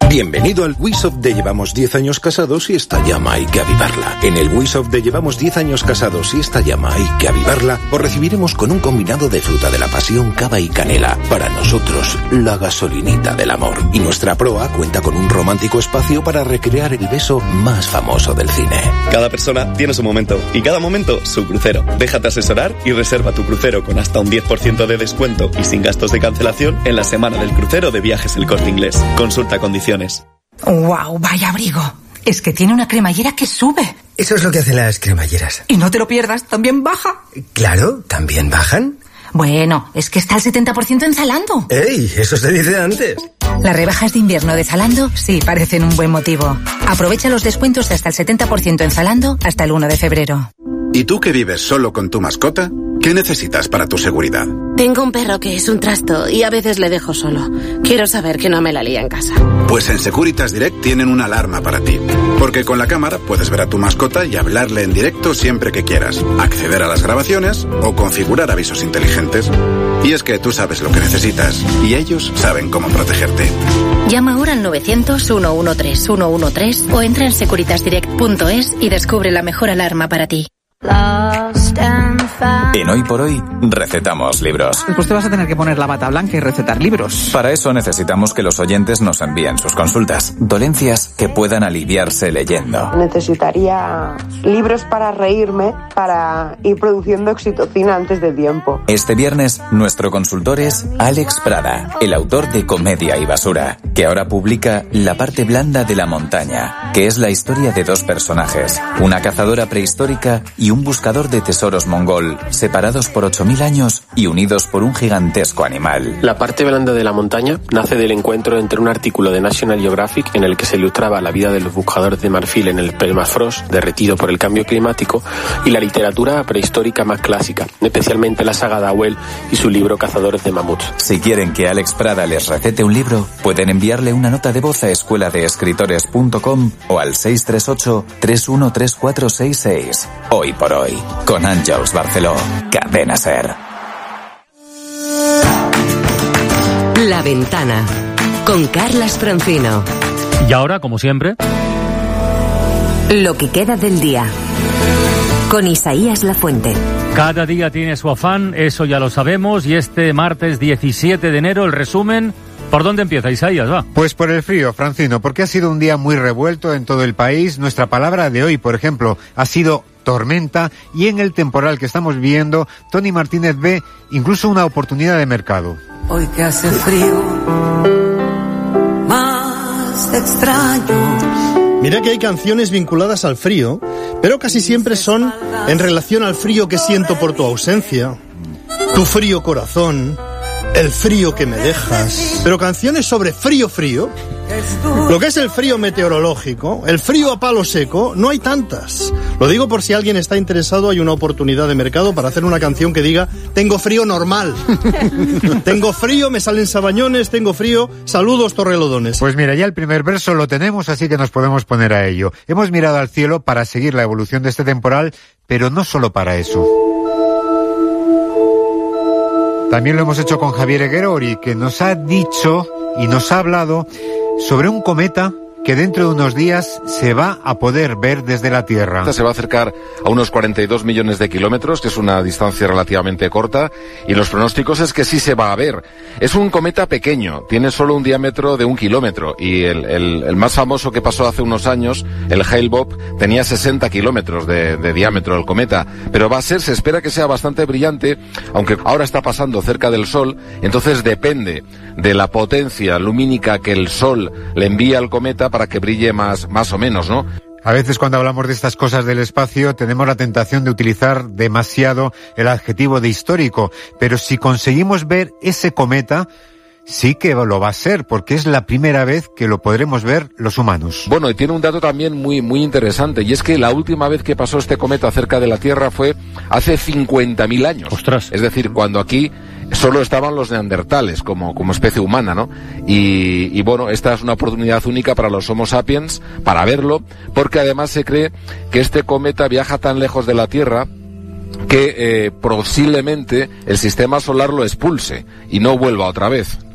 Bienvenido al Wisoft de Llevamos 10 años casados y esta llama hay que avivarla. En el Wisoft de Llevamos 10 años casados y esta llama hay que avivarla, os recibiremos con un combinado de fruta de la pasión, cava y canela. Para nosotros, la gasolinita del amor. Y nuestra proa cuenta con un romántico espacio para recrear el beso más famoso del cine. Cada persona tiene su momento y cada momento su crucero. Déjate asesorar y reserva tu crucero con hasta un 10% de descuento y sin gastos de cancelación en la semana del crucero de Viajes El Corte Inglés. Consulta condiciones. ¡Wow! Vaya abrigo. Es que tiene una cremallera que sube. Eso es lo que hacen las cremalleras. Y no te lo pierdas, también baja. Claro, ¿también bajan? Bueno, es que está al 70% en Zalando. ¡Ey! Eso se dice antes. Las rebajas de invierno de Zalando sí parecen un buen motivo. Aprovecha los descuentos de hasta el 70% en Zalando hasta el 1 de febrero. ¿Y tú que vives solo con tu mascota? ¿Qué necesitas para tu seguridad? Tengo un perro que es un trasto y a veces le dejo solo. Quiero saber que no me la lía en casa. Pues en Securitas Direct tienen una alarma para ti. Porque con la cámara puedes ver a tu mascota y hablarle en directo siempre que quieras, acceder a las grabaciones o configurar avisos inteligentes. Y es que tú sabes lo que necesitas y ellos saben cómo protegerte. Llama ahora al 900-113-113 o entra en securitasdirect.es y descubre la mejor alarma para ti. En Hoy por Hoy, recetamos libros. Después te vas a tener que poner la bata blanca y recetar libros. Para eso necesitamos que los oyentes nos envíen sus consultas. Dolencias que puedan aliviarse leyendo. Necesitaría libros para reírme, para ir produciendo oxitocina antes de tiempo. Este viernes, nuestro consultor es Alex Prada, el autor de Comedia y Basura, que ahora publica La parte blanda de la montaña, que es la historia de dos personajes, una cazadora prehistórica y un buscador de tesoros mongol, separados por 8.000 años y unidos por un gigantesco animal. La parte blanda de la montaña nace del encuentro entre un artículo de National Geographic en el que se ilustraba la vida de los buscadores de marfil en el permafrost derretido por el cambio climático y la literatura prehistórica más clásica, especialmente la saga de Auel y su libro Cazadores de mamuts. Si quieren que Alex Prada les recete un libro, pueden enviarle una nota de voz a escueladeescritores.com o al 638-313466. Hoy por Hoy, con Àngels Barceló, Cadena SER. La Ventana, con Carlas Francino. Y ahora, como siempre, lo que queda del día, con Isaías Lafuente. Cada día tiene su afán, eso ya lo sabemos, y este martes 17 de enero, el resumen. ¿Por dónde empieza, Isaías? Va. Pues por el frío, Francino, porque ha sido un día muy revuelto en todo el país. Nuestra palabra de hoy, por ejemplo, ha sido tormenta, y en el temporal que estamos viendo, Tony Martínez ve incluso una oportunidad de mercado. Hoy que hace frío, más extraño. Mira que hay canciones vinculadas al frío, pero casi siempre son en relación al frío que siento por tu ausencia, tu frío corazón, el frío que me dejas. Pero canciones sobre frío, lo que es el frío meteorológico, el frío a palo seco, no hay tantas. Lo digo por si alguien está interesado, hay una oportunidad de mercado para hacer una canción que diga: tengo frío normal. Tengo frío, me salen sabañones, tengo frío, saludos Torrelodones. Pues mira, ya el primer verso lo tenemos, así que nos podemos poner a ello. Hemos mirado al cielo para seguir la evolución de este temporal, pero no solo para eso. También lo hemos hecho con Javier Eguerori, que nos ha dicho y nos ha hablado sobre un cometa que dentro de unos días se va a poder ver desde la Tierra. Se va a acercar a unos 42 millones de kilómetros, que es una distancia relativamente corta, y los pronósticos es que sí se va a ver. Es un cometa pequeño, tiene solo un diámetro de 1 kilómetro, y el más famoso que pasó hace unos años, el Hale-Bopp, tenía 60 kilómetros de diámetro el cometa, pero se espera que sea bastante brillante, aunque ahora está pasando cerca del Sol, entonces depende de la potencia lumínica que el Sol le envía al cometa para que brille más o menos, ¿no? A veces cuando hablamos de estas cosas del espacio tenemos la tentación de utilizar demasiado el adjetivo de histórico, pero si conseguimos ver ese cometa, sí que lo va a ser, porque es la primera vez que lo podremos ver los humanos. Bueno, y tiene un dato también muy interesante, y es que la última vez que pasó este cometa cerca de la Tierra fue hace 50.000 años. ¡Ostras! Es decir, cuando aquí solo estaban los neandertales como especie humana, ¿no? Y bueno, esta es una oportunidad única para los Homo sapiens para verlo, porque además se cree que este cometa viaja tan lejos de la Tierra que posiblemente el sistema solar lo expulse y no vuelva otra vez.